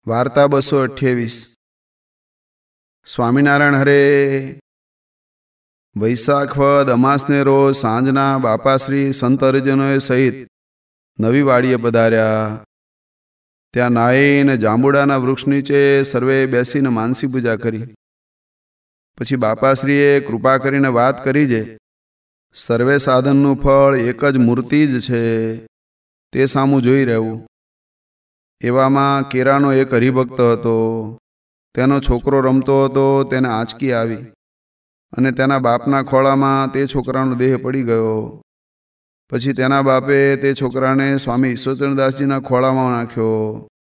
વાર્તા 228 સ્વામિનારાયણ હરે. વૈશાખ વદ અમાસને રોજ સાંજના બાપાશ્રી સંત હરિજનોએ સહિત નવી વાડીએ પધાર્યા. ત્યાં નાહીને જાંબુડાના વૃક્ષ નીચે સર્વે બેસીને માનસી પૂજા કરી. પછી બાપાશ્રીએ કૃપા કરીને વાત કરી છે, સર્વે સાધનનું ફળ એક જ મૂર્તિ જ છે, તે સામું જોઈ રહેવું. એવામાં કેરાનો એક હરિભક્ત હતો. તેનો છોકરો રમતો હતો, તેને આંચકી આવી અને તેના બાપના ખોળામાં તે છોકરાનો દેહ પડી ગયો. પછી તેના બાપે તે છોકરાને સ્વામી ઈશ્વરચંદ્રદાસજીના ખોળામાં નાખ્યો.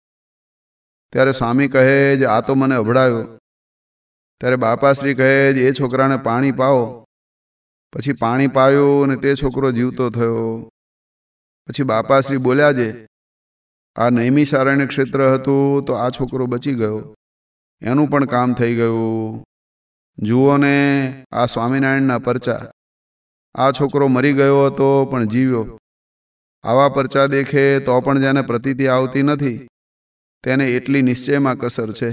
ત્યારે સ્વામી કહે જ, આ તો મને અભડાયો. ત્યારે બાપાશ્રી કહે જ, એ છોકરાને પાણી પાવો. પછી પાણી પાયું અને તે છોકરો જીવતો થયો. પછી બાપાશ્રી બોલ્યા છે, આ નૈમિષારણ્ય ક્ષેત્ર હતું તો આ છોકરો બચી ગયો, એનું પણ કામ થઈ ગયું. જુઓ ને આ સ્વામિનારાયણના પરચા. આ છોકરો મરી ગયો હતો પણ જીવ્યો. આવા પરચા દેખે તો પણ જેને પ્રતીતિ આવતી નથી તેને એટલી નિશ્ચયમાં કસર છે.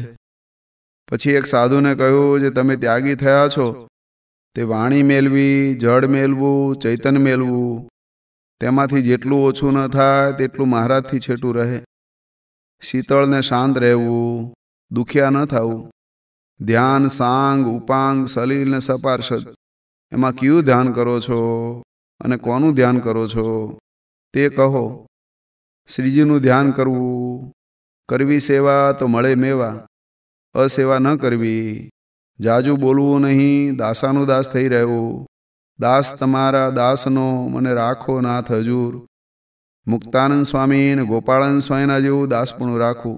પછી એક સાધુને કહ્યું, જે તમે ત્યાગી થયા છો તે વાણી મેળવી, જળ મેળવું, ચૈતન્ય મેળવું, તેમાંથી જેટલું ઓછું ન થાય તેટલું મહારાજથી છેટું રહે. શીતળ ને શાંત રહેવું, દુખિયા ન થવું. ધ્યાન, સાંગ, ઉપાંગ, સલીલ ને સપાર્ષદ, એમાં કયું ધ્યાન કરો છો અને કોનું ધ્યાન કરો છો તે કહો. શ્રીજીનું ધ્યાન કરવું. કરવી સેવા તો મળે મેવા. અસેવા ન કરવી. જાજુ બોલવું નહીં, દાસાનું દાસ થઈ રહેવું. દાસ તમારા દાસનો, મને રાખો નાથ હજૂર. મુક્તાનંદ સ્વામી અને ગોપાળાનંદ સ્વામીના જેવું દાસપણું રાખવું.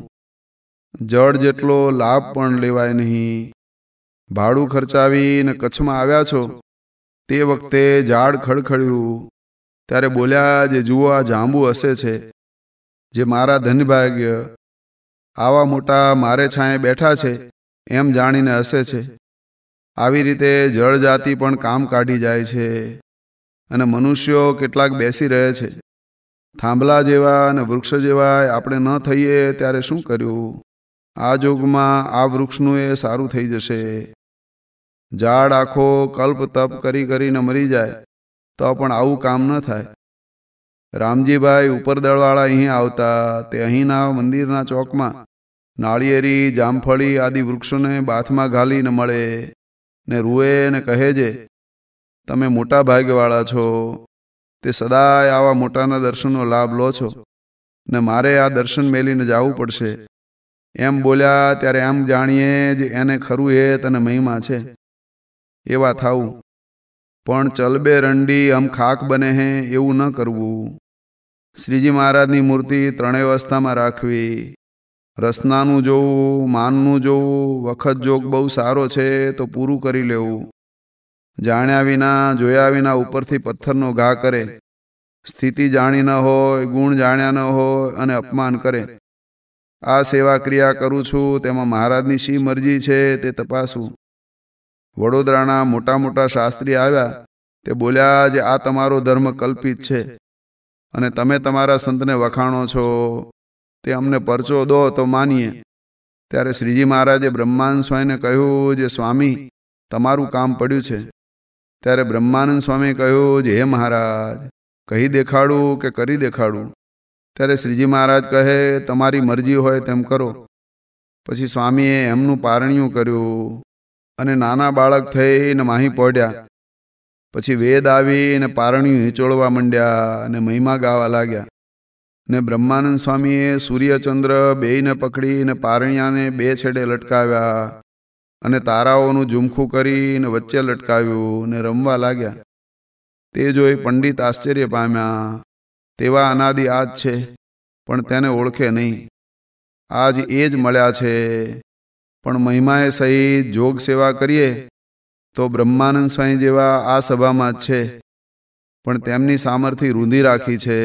જળ જેટલો લાભ પણ લેવાય નહીં. ભાડું ખર્ચાવીને કચ્છમાં આવ્યા છો તે વખતે ઝાડ ખડખડ્યું ત્યારે બોલ્યા, જે જુઓ આ જાંબુ હસે છે, જે મારા ધનભાગ્ય. આવા મોટા મારે છાંયે બેઠા છે એમ જાણીને હસે છે. આવી રીતે જળ જાતિ પણ કામ કાઢી જાય છે અને મનુષ્યો કેટલાક બેસી રહે છે. થાંભલા જેવા અને વૃક્ષ જેવા આપણે ન થઈએ ત્યારે શું કર્યું? આ જોગમાં આ વૃક્ષનું એ સારું થઈ જશે. ઝાડ આખો કલ્પ તપ કરીને મરી જાય તો પણ આવું કામ ન થાય. રામજીભાઈ ઉપરદળવાળા અહીં આવતા, તે અહીંના મંદિરના ચોકમાં નાળિયેરી, જામફળી આદિ વૃક્ષોને બાથમાં ઘાલીને મળે ને રૂએ ને કહે છે, તમે મોટા ભાગ્યવાળા છો, તે સદાય આવા મોટાના દર્શનનો લાભ લો છો ને મારે આ દર્શન મેલીને જવું પડશે. એમ બોલ્યા ત્યારે એમ જાણીએ જ એને ખરું હેત અને મહિમા છે. એવા થાવું. પણ ચલબે રંડી હમ ખાક બને હે એવું ન કરવું. શ્રીજી મહારાજની મૂર્તિ ત્રણેય અવસ્થામાં રાખવી. રસનાનું જોવું, માનનું જોવું. વખત જોગ બહુ સારો છે તો પૂરું કરી લેવું. જાણ્યા વિના, જોયા વિના ઉપરથી પથ્થરનો ઘા કરે. સ્થિતિ જાણી ન હોય, ગુણ જાણ્યા ન હોય અને અપમાન કરે. આ સેવા ક્રિયા કરું છું તેમાં મહારાજની શી મરજી છે તે તપાસવું. વડોદરાના મોટા મોટા શાસ્ત્રી આવ્યા. તે બોલ્યા, જે આ તમારો ધર્મ કલ્પિત છે અને તમે તમારા સંતને વખાણો છો, તે અમને પરચો દો તો માનીએ. ત્યારે શ્રીજી મહારાજે બ્રહ્માનંદ સ્વામીને કહ્યું, જે સ્વામી તમારું કામ પડ્યું છે. ત્યારે બ્રહ્માનંદ સ્વામીએ કહ્યું, જે હે મહારાજ, કહી દેખાડું કે કરી દેખાડું? ત્યારે શ્રીજી મહારાજ કહે, તમારી મરજી હોય તેમ કરો. પછી સ્વામીએ એમનું પારણિયું કર્યું અને નાના બાળક થઈને માહી પડ્યા. પછી વેદ આવીને પારણિયું હિંચોળવા માંડ્યા અને મહિમા ગાવા લાગ્યા. ને બ્રહ્માનંદ સ્વામીએ સૂર્યચંદ્ર બેયને પકડીને પારણિયાને બે છેડે લટકાવ્યા અને તારાઓનું ઝુમખું કરીને વચ્ચે લટકાવ્યું ને રમવા લાગ્યા. તે જોઈ પંડિત આશ્ચર્ય પામ્યા. તેવા અનાદિ આજ છે પણ તેને ઓળખે નહીં. આજ એ જ મળ્યા છે. પણ મહિમાએ સહિત જોગ સેવા કરીએ તો બ્રહ્માનંદ સ્વામી જેવા આ સભામાં જ છે, પણ તેમની સામર્થ્ય રૂંધી રાખી છે.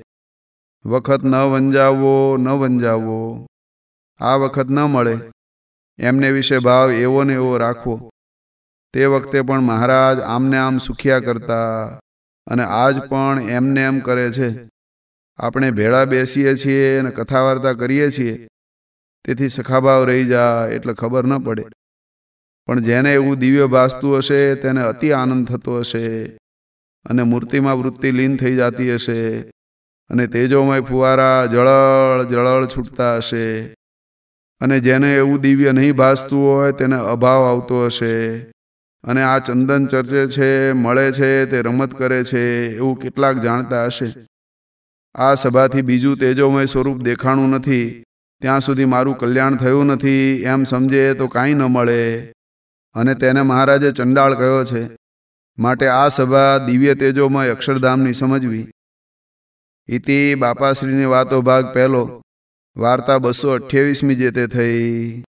વખત ન વંજાવવો. આ વખત ન મળે એમને વિશે ભાવ એવો ને એવો રાખવો. તે વખતે પણ મહારાજ આમને આમ સુખ્યા કરતા અને આજ પણ એમને એમ કરે છે. આપણે ભેળા બેસીએ છીએ અને કથા વાર્તા કરીએ છીએ તેથી સખાભાવ રહી જાય એટલે ખબર ન પડે. પણ જેને એવું દિવ્ય ભાસતું હશે તેને અતિ આનંદ થતો હશે અને મૂર્તિમાં વૃત્તિ લીન થઈ જતી હશે અને તેજોમય ફુવારા જળળ જળળ છૂટતા હશે. અને જેને એવું દિવ્ય નહીં ભાસતું હોય તેને અભાવ આવતો હશે અને આ ચંદન ચર્ચે છે, મળે છે, તે રમત કરે છે એવું કેટલાક જાણતા હશે. આ સભાથી બીજું તેજોમય સ્વરૂપ દેખાણું નથી, ત્યાં સુધી મારું કલ્યાણ થયું નથી એમ સમજે તો કાંઈ ન મળે. અને તેને મહારાજે ચંડાળ કહ્યો છે. માટે આ સભા દિવ્ય તેજોમય અક્ષરધામની સમજવી. ઇતિ બાપાશ્રીની વાતો ભાગ પહેલો. વાર્તા 228મી જે તે થઈ.